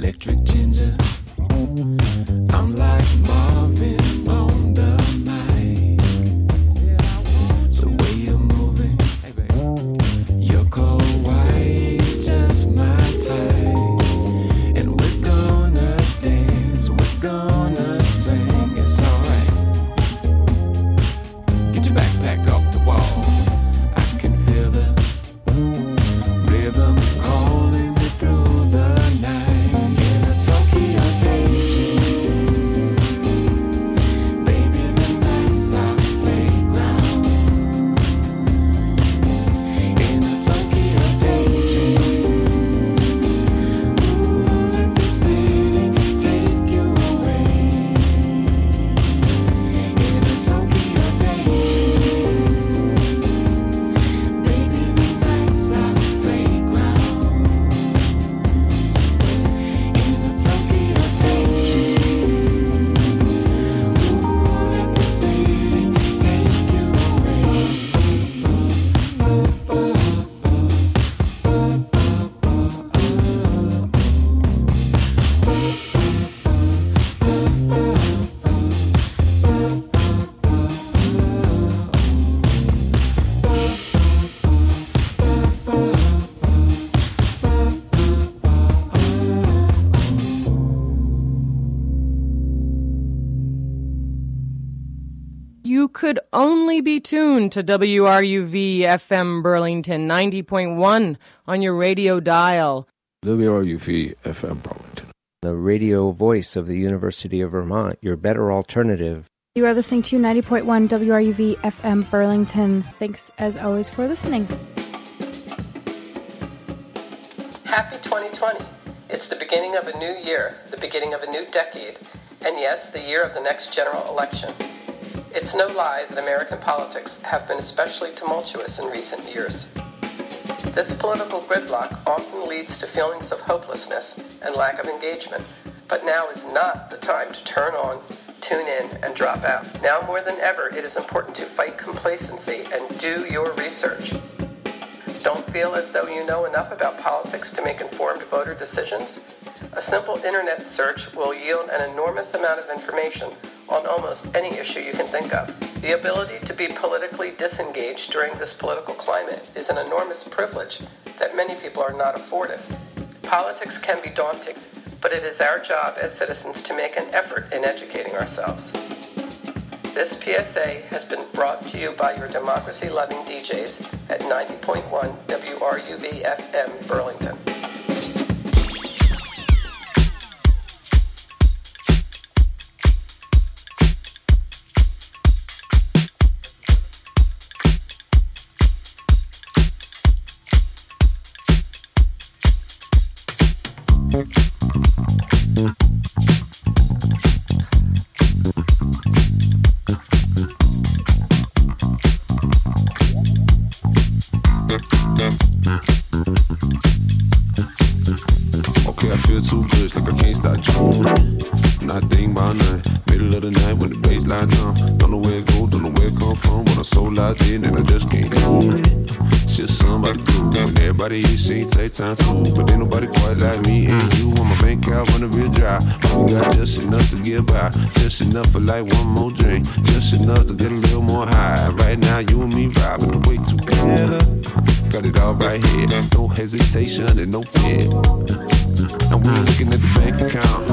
electric ginger. I'm like Marvin on the mic. The way you're moving, you're cold white, just my type. And we're gonna dance, we're gonna sing, it's alright. Get your backpack off the wall. I can feel the rhythm calling me through the night. In a Tokyo daydream, baby, the night's our playground. In a Tokyo daydream, ooh, let the city take you away. In a Tokyo daydream, baby, the night's our playground. In a Tokyo daydream, ooh, let the city take you away. You could only be tuned to WRUV FM Burlington 90.1 on your radio dial. WRUV FM Burlington. The radio voice of the University of Vermont, your better alternative. You are listening to 90.1 WRUV FM Burlington. Thanks, as always, for listening. Happy 2020. It's the beginning of a new year, the beginning of a new decade, and yes, the year of the next general election. It's no lie that American politics have been especially tumultuous in recent years. This political gridlock often leads to feelings of hopelessness and lack of engagement, but now is not the time to turn on, tune in, and drop out. Now more than ever, it is important to fight complacency and do your research. Don't feel as though you know enough about politics to make informed voter decisions? A simple internet search will yield an enormous amount of information on almost any issue you can think of. The ability to be politically disengaged during this political climate is an enormous privilege that many people are not afforded. Politics can be daunting, but it is our job as citizens to make an effort in educating ourselves. This PSA has been brought to you by your democracy-loving DJs at 90.1 WRUV FM Burlington. Okay, I feel too good, it's like I can't stop dreaming. Not thinking about nothing. Middle of the night when the bass line down. Don't know where it go, don't know where it come from. When I'm so locked in and I just can't do it. It's just something about the groove. When everybody here sing, take time too. But ain't nobody quite like me and you. On my bank account, run a real dry. But we got just enough to get by. Just enough for like one more drink. Just enough to get a little more high. Right now, you and me vibing the way together. Got it all right here. No hesitation and no fear. And we're looking at the bank account.